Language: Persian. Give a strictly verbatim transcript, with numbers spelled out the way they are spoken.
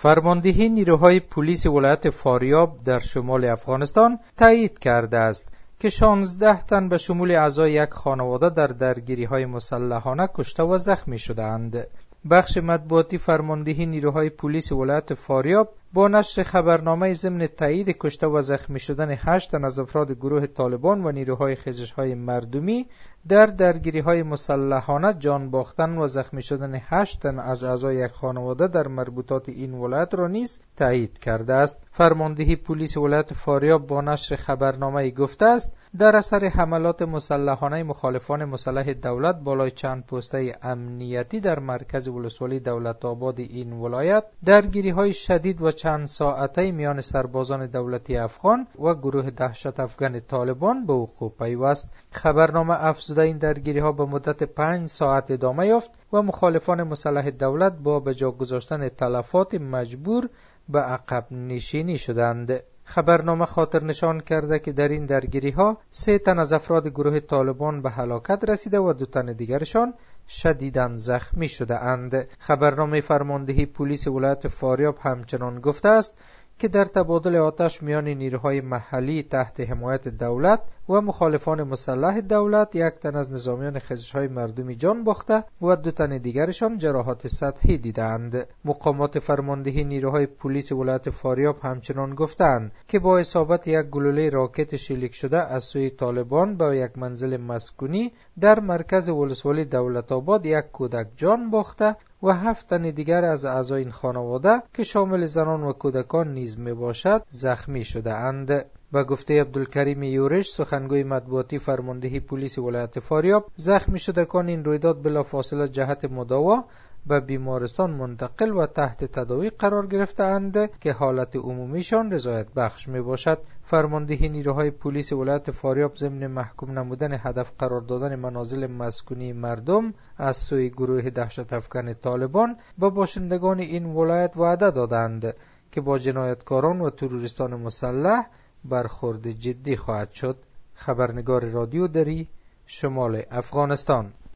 فرماندهی نیروهای پلیس ولایت فاریاب در شمال افغانستان تایید کرده است که شانزده تن به شمول اعضای یک خانواده در درگیری‌های مسلحانه کشته و زخمی شدند. بخش مطبوعاتی فرماندهی نیروهای پلیس ولایت فاریاب با نشر خبرنامه ضمن تایید کشته و زخمی شدن هشت تن از افراد گروه طالبان و نیروهای خیزش‌های مردمی در درگیری‌های مسلحانه جان باختن و زخمی شدن هشت تن از اعضای یک خانواده در مربوطات این ولایت را نیز تایید کرده است. فرماندهی پلیس ولایت فاریاب با نشر خبرنامه گفته است در اثر حملات مسلحانه مخالفان مسلح دولت بالای چند پسته امنیتی در مرکز ولسوالی دولت آباد این ولایت درگیری‌های شدید و چند ساعته میان سربازان دولتی افغان و گروه دهشت افغان طالبان به وقوع پیوست. خبرنامه افزوده این درگیری‌ها به مدت پنج ساعت ادامه یافت و مخالفان مسلح دولت با به جا گذاشتن تلفات مجبور به عقب نشینی شدند. خبرنامه خاطر نشان کرده که در این درگیری‌ها سه تن از افراد گروه طالبان به هلاکت رسیده و دو تن دیگرشان شدیداً زخمی شده اند. خبرنامه فرماندهی پلیس ولایت فاریاب همچنان گفته است که در تبادل آتش میان نیروهای محلی تحت حمایت دولت و مخالفان مسلح دولت یک تن از نظامیان خیزش‌های مردمی جان باخته و دو تن دیگرشان جراحات سطحی دیدند. مقامات فرماندهی نیروهای پلیس ولایت فاریاب همچنان گفتند که با اصابت یک گلوله راکت شلیک شده از سوی طالبان به یک منزل مسکونی در مرکز ولسوالی دولت آباد یک کودک جان باخته و هفت تن دیگر از اعضای این خانواده که شامل زنان و کودکان نیز می باشد زخمی شده اند. به گفته عبدالکریم یورش سخنگوی مطبوعاتی فرماندهی پلیس ولایت فاریاب، زخمی شدگان این رویداد بلافاصله جهت مداوا به بیمارستان منتقل و تحت تداوی قرار گرفته‌اند که حالت عمومیشان رضایت بخش می باشد. فرماندهی نیروهای پلیس ولایت فاریاب ضمن محکوم نمودن هدف قرار دادن منازل مسکونی مردم از سوی گروه دهشت افغان طالبان به باشندگان این ولایت وعده دادند که با جنایتکاران و تروریستان مسلح برخورد جدی خواهد شد. خبرنگار رادیو دری، شمال افغانستان.